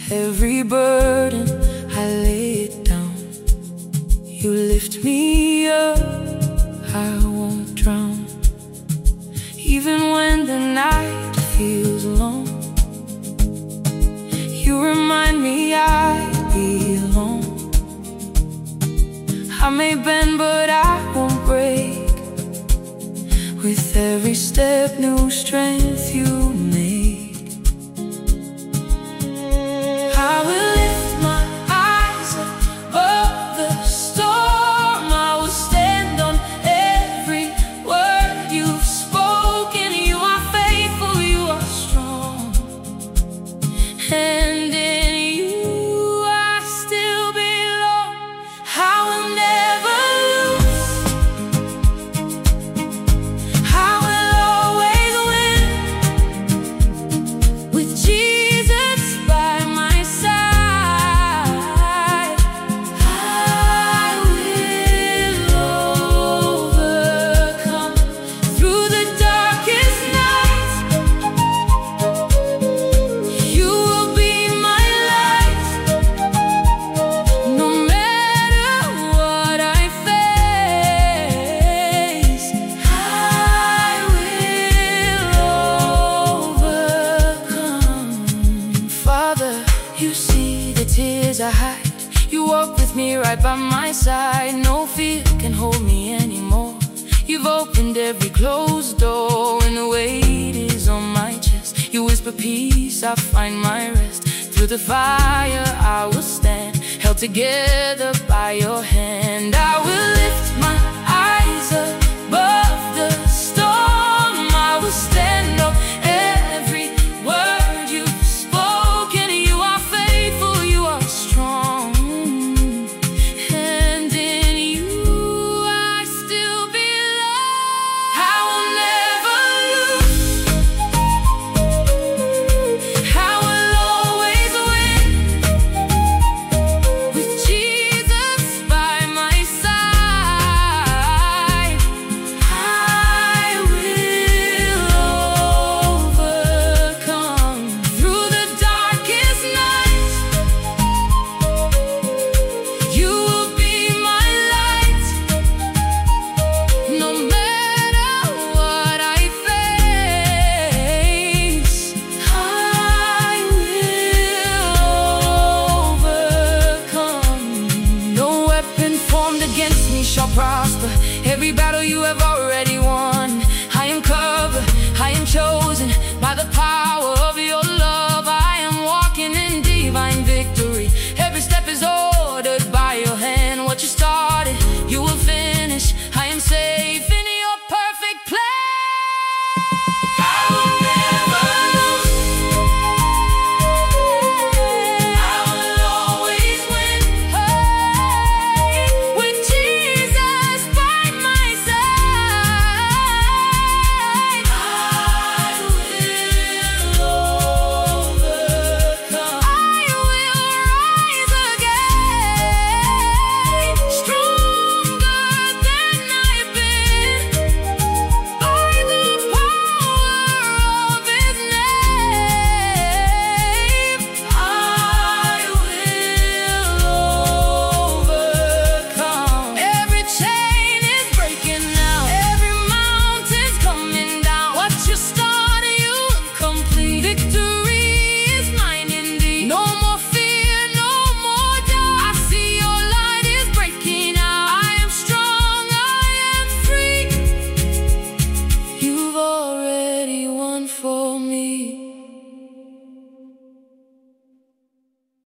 Every burden, I lay it down. You lift me up, I won't drown. Even when the night feels long, you remind me I belong. I may bend, but I won't break. With every step, new strength you make. I will lift my eyes above the storm. I will stand on every word you've spoken. You are faithful, you are strong, and in you I still belong. I will never lose, I will always win. With Jesus by my side, I will overcome. Through the darkest nights, you will be my light. No matter what I face, I will overcome. Father, you see the tears I hide. You walk with me right by my side. No fear can hold me anymore. You've opened every closed door. When the weight is on my chest, you whisper peace, I find my rest. Through the fire I will stand, held together by your hand. I will lift